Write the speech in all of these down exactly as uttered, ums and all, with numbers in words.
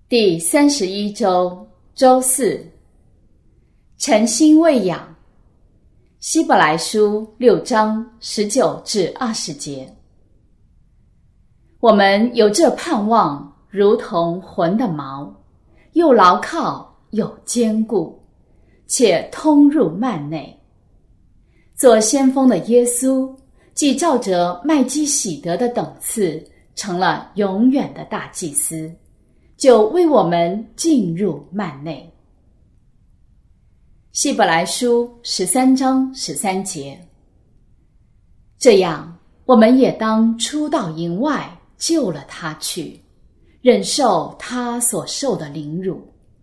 第三十一周周四，诚心喂养。希伯来书六章十九至二十节。我们有这盼望，如同魂的锚，又牢靠又坚固，且通入幔内。做先锋的耶稣，既照着麦基洗德的等次，成了永远的大祭司，就为我们进入幔内。希伯来书十三章十三节。这样，我们也当出到营外，救了他去，忍受他所受的凌辱。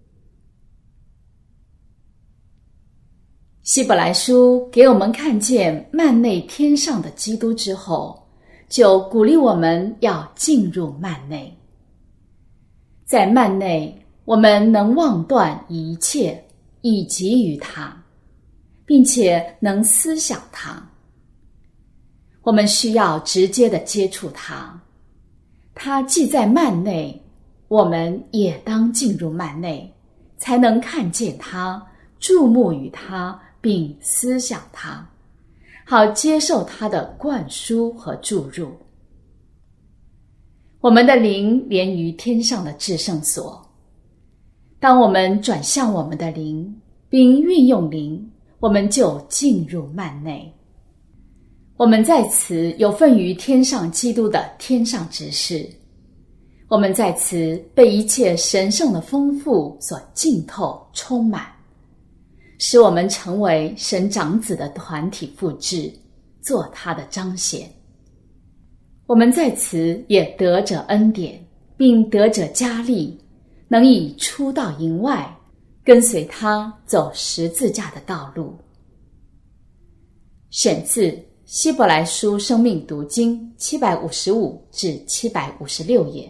希伯来书给我们看见幔内天上的基督之后，就鼓励我们要进入幔内。在幔内，我们能忘断一切，以及于他，并且能思想他。我们需要直接的接触他。他既在幔内，我们也当进入幔内，才能看见他，注目于他，并思想他，好接受他的灌输和注入。我们的灵连于天上的至圣所。当我们转向我们的灵，并运用灵，我们就进入幔内。我们在此有份于天上基督的天上执事。我们在此被一切神圣的丰富所浸透充满，使我们成为神长子的团体复制，做他的彰显。我们在此也得着恩典，并得着加力，能以出到营外，跟随他走十字架的道路。选自希伯来书生命读经七百五十五至七百五十六页。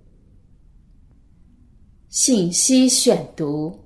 信息选读。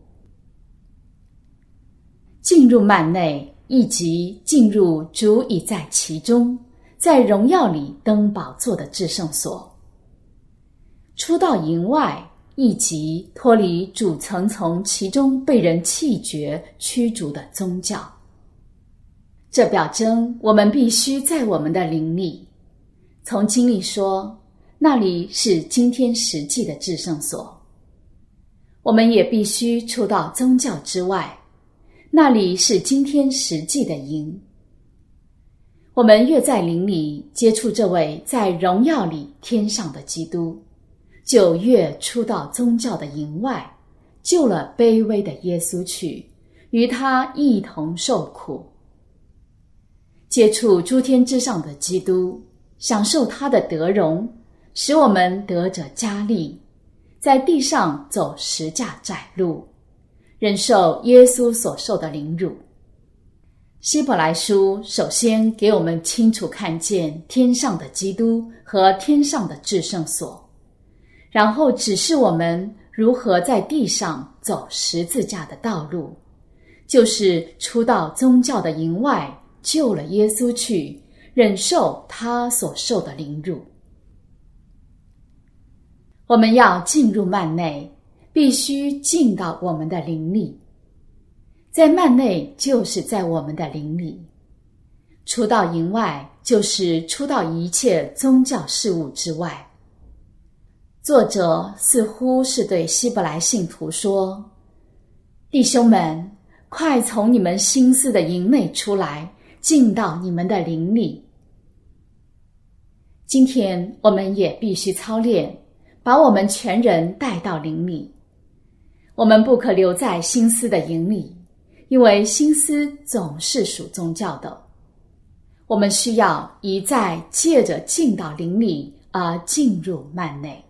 进入幔内，以及进入主已在其中，在荣耀里登宝座的至圣所。出到营外，以及脱离主曾从其中被人弃绝驱逐的宗教。这表征我们必须在我们的灵里。从经历说，那里是今天实际的至圣所。我们也必须出到宗教之外，那里是今天实际的营。我们越在灵里接触这位在荣耀里天上的基督，就越出到宗教的营外，救了卑微的耶稣去，与他一同受苦。接触诸天之上的基督，享受他的得荣，使我们得着加力，在地上走十架窄路，忍受耶稣所受的凌辱。希伯来书首先给我们清楚看见天上的基督和天上的至圣所，然后指示我们如何在地上走十字架的道路，就是出到宗教的营外，救了耶稣去，忍受他所受的凌辱。我们要进入幔内，必须进到我们的灵里。在幔内就是在我们的灵里，出到营外就是出到一切宗教事物之外。作者似乎是对希伯来信徒说：弟兄们，快从你们心思的营内出来，进到你们的灵里。今天我们也必须操练，把我们全人带到灵里。我们不可留在心思的营里，因为心思总是属宗教的。我们需要一再借着进到灵里而进入幔内。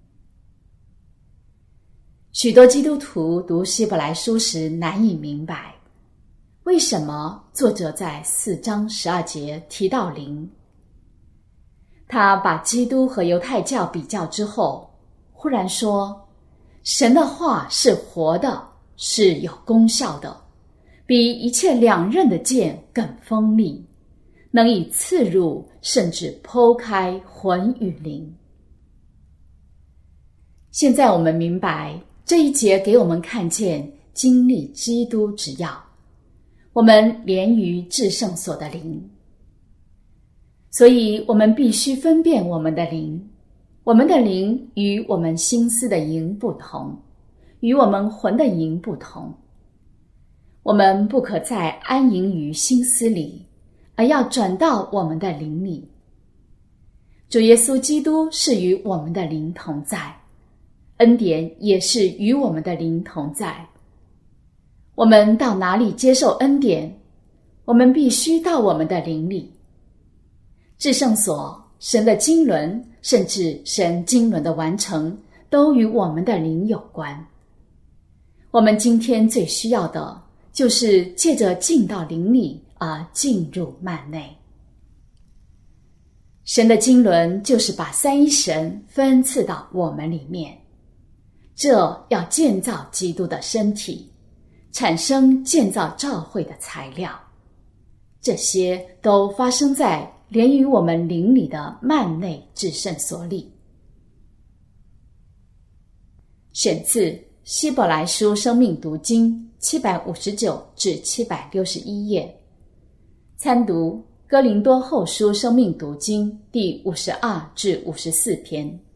许多基督徒读希伯来书时难以明白，为什么作者在四章十二节提到灵。他把基督和犹太教比较之后，忽然说，神的话是活的，是有功效的，比一切两刃的剑更锋利，能以刺入，甚至剖开魂与灵。 现在我们明白这一节给我们看见经历基督之要，我们连于至圣所的灵。所以我们必须分辨我们的灵，我们的灵与我们心思的营不同，与我们魂的营不同。我们不可再安营于心思里，而要转到我们的灵里。主耶稣基督是与我们的灵同在，恩典也是与我们的灵同在。我们到哪里接受恩典？我们必须到我们的灵里。至圣所、神的经纶，甚至神经纶的完成，都与我们的灵有关。我们今天最需要的，就是借着进到灵里而进入幔内。神的经纶就是把三一神分赐到我们里面，这要建造基督的身体，产生建造教会的材料。这些都发生在连于我们灵里的幔内至圣所里。选自希伯来书生命读经七百五十九至七百六十一页，参读哥林多后书生命读经第五十二至五十四篇。